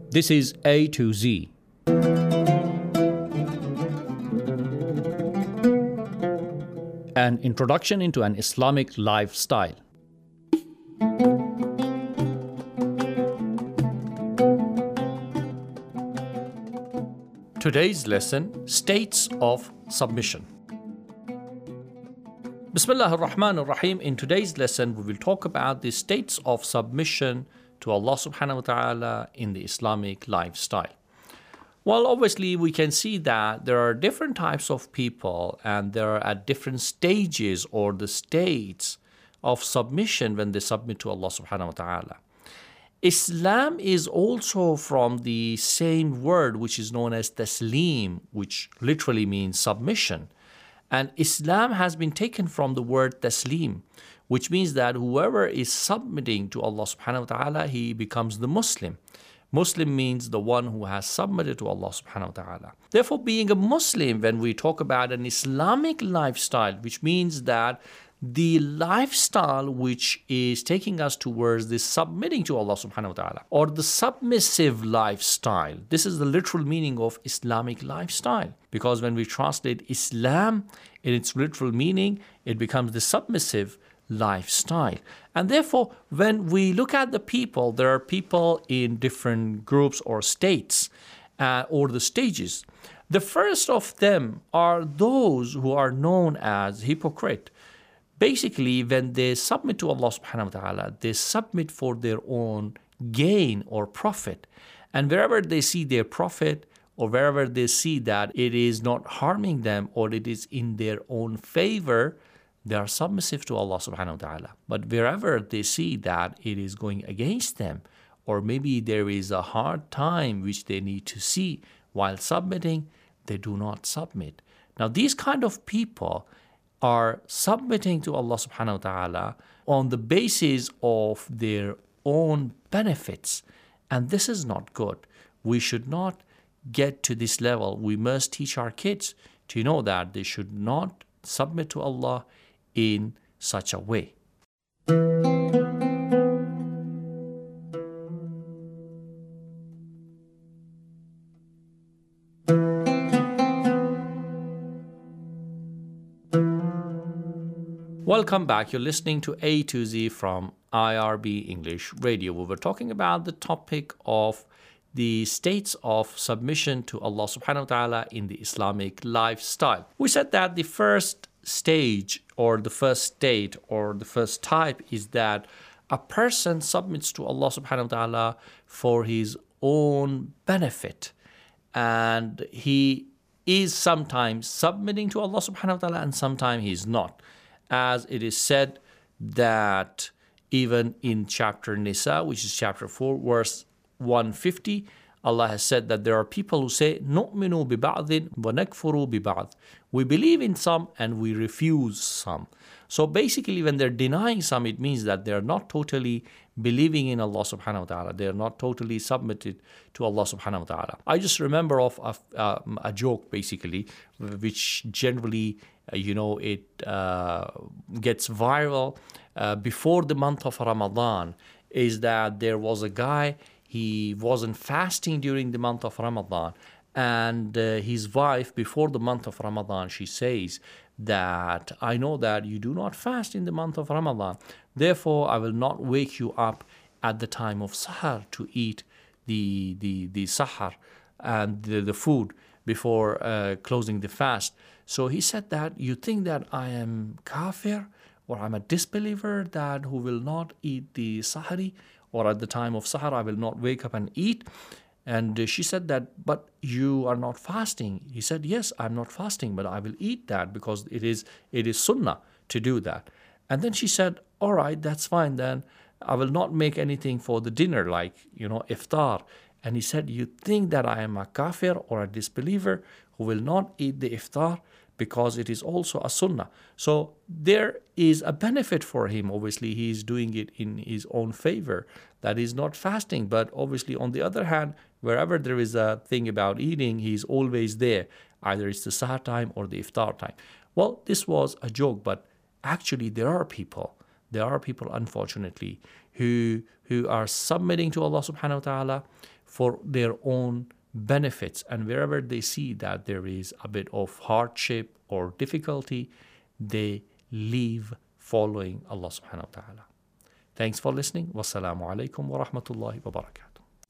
This is A to Z. An introduction into an Islamic lifestyle. Today's lesson, States of Submission. Bismillah ar-Rahman ar-Rahim. In today's lesson, we will talk about the states of submission to Allah subhanahu wa ta'ala in the Islamic lifestyle. Well, obviously, we can see that there are different types of people and they are at different stages or the states of submission when they submit to Allah subhanahu wa ta'ala. Islam is also from the same word which is known as taslim, which literally means submission. And Islam has been taken from the word taslim, which means that whoever is submitting to Allah subhanahu wa ta'ala, he becomes the Muslim. Muslim means the one who has submitted to Allah subhanahu wa ta'ala. Therefore, being a Muslim, when we talk about an Islamic lifestyle, which means that the lifestyle which is taking us towards this submitting to Allah subhanahu wa ta'ala, or the submissive lifestyle. This is the literal meaning of Islamic lifestyle. Because when we translate Islam in its literal meaning, it becomes the submissive lifestyle. And therefore, when we look at the people, there are people in different groups or states or the stages. The first of them are those who are known as hypocrite. Basically, when they submit to Allah subhanahu wa ta'ala, they submit for their own gain or profit. And wherever they see their profit, or wherever they see that it is not harming them or it is in their own favor, they are submissive to Allah subhanahu wa ta'ala. But wherever they see that it is going against them, or maybe there is a hard time which they need to see while submitting, they do not submit. Now, these kind of people are submitting to Allah subhanahu wa ta'ala on the basis of their own benefits. And this is not good. We should not get to this level. We must teach our kids to know that they should not submit to Allah in such a way. Welcome back. You're listening to A to Z from IRB English Radio. We were talking about the topic of the states of submission to Allah subhanahu wa ta'ala in the Islamic lifestyle. We said that the first stage or the first state or the first type is that a person submits to Allah subhanahu wa ta'ala for his own benefit. And he is sometimes submitting to Allah subhanahu wa ta'ala and sometimes he is not. As it is said that even in chapter Nisa, which is chapter 4, verse 150, Allah has said that there are people who say, نُؤْمِنُ بِبَعْضٍ وَنَكْفُرُ بِبَعْضٍ. We believe in some and we refuse some. So basically, when they're denying some, it means that they're not totally believing in Allah subhanahu wa ta'ala. They're not totally submitted to Allah subhanahu wa ta'ala. I just remember of a joke, basically, which generally, it gets viral before the month of Ramadan, is that there was a guy, he wasn't fasting during the month of Ramadan. And his wife, before the month of Ramadan, she says that, I know that you do not fast in the month of Ramadan. Therefore, I will not wake you up at the time of Sahar to eat the Sahar and the food before closing the fast. So he said that, you think that I am kafir or I'm a disbeliever that who will not eat the Sahari, or at the time of Sahar I will not wake up and eat? And she said that, but you are not fasting. He said, yes, I'm not fasting, but I will eat that because it is sunnah to do that. And then she said, all right, that's fine then. I will not make anything for the dinner, like, iftar. And he said, you think that I am a kafir or a disbeliever who will not eat the iftar because it is also a sunnah. So there is a benefit for him. Obviously, he is doing it in his own favor. That is not fasting. But obviously, on the other hand, wherever there is a thing about eating, he's always there. Either it's the sahar time or the iftar time. Well, this was a joke, but actually there are people There are people, unfortunately, who are submitting to Allah subhanahu wa ta'ala for their own benefits. And wherever they see that there is a bit of hardship or difficulty, they leave following Allah subhanahu wa ta'ala. Thanks for listening. Wassalamu alaikum wa rahmatullahi wa barakatuh.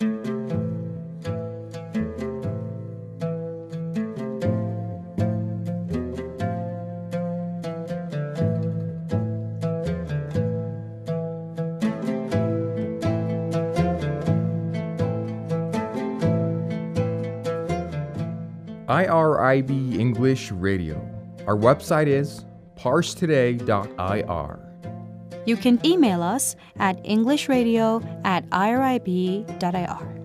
IRIB English Radio. Our website is parsetoday.ir. You can email us at englishradio@irib.ir.